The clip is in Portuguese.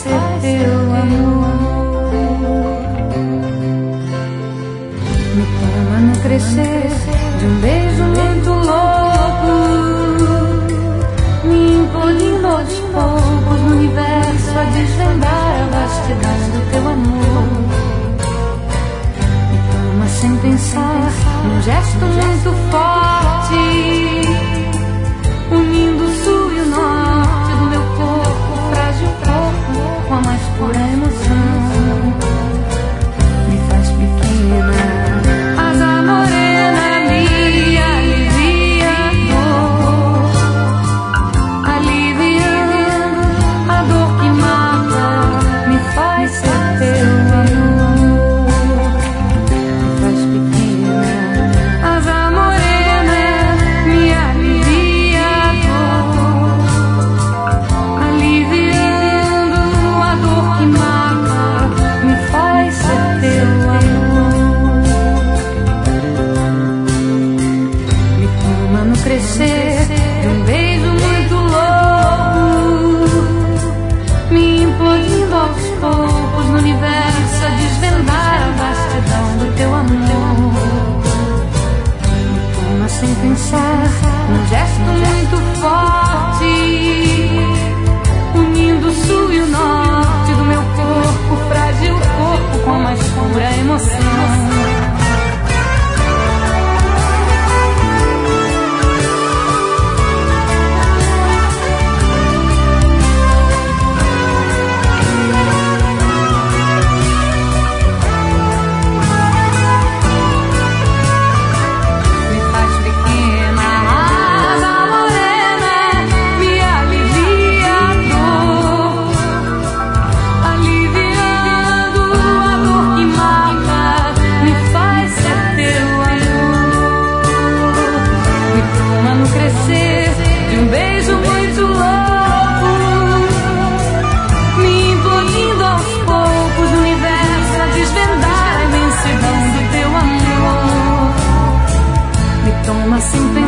ser teu amor. Me toma no crescer de um beijo muito louco, me implodindo aos poucos no universo a desvendar a vastidão do teu amor. Me toma sem pensar, num gesto muito forte, unindo o sul e o norte do meu corpo, frágil corpo, com a mais pura emoção. Me faz pequena, asa morena, me alivia a dor, aliviando a dor que mata, me faz ser teu amor. Me faz pequena, asa morena, me alivia a dor, aliviando a dor que mata, me faz ser teu amor. Me toma no crescer de um beijo muito louco, me implodindo aos poucos no universo a desvendar a vastidão do teu amor. Me toma sem pensar, num gesto muito forte, unindo o sul e o norte do meu corpo, frágil corpo, com a mais pura emoção. Assim